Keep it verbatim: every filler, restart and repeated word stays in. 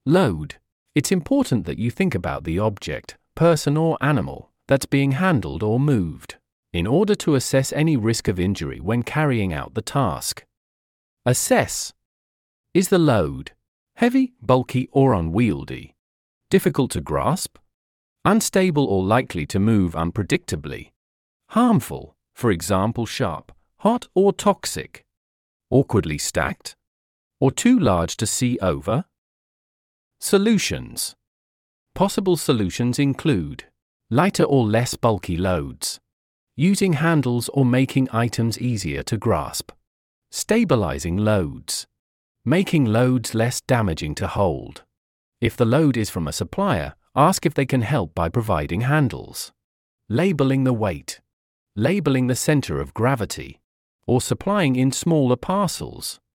Load. It's important that you think about the object, person or animal that's being handled or moved, in order to assess any risk of injury when carrying out the task. Assess. Is the load heavy, bulky, or unwieldy? Difficult to grasp? Unstable or likely to move unpredictably? Harmful, for example sharp, hot, or toxic? Awkwardly stacked? Or too large to see over? Solutions. Possible solutions include lighter or less bulky loads, using handles or making items easier to grasp, stabilizing loads, making loads less damaging to hold. If the load is from a supplier, ask if they can help by providing handles, labeling the weight, labeling the center of gravity, or supplying in smaller parcels.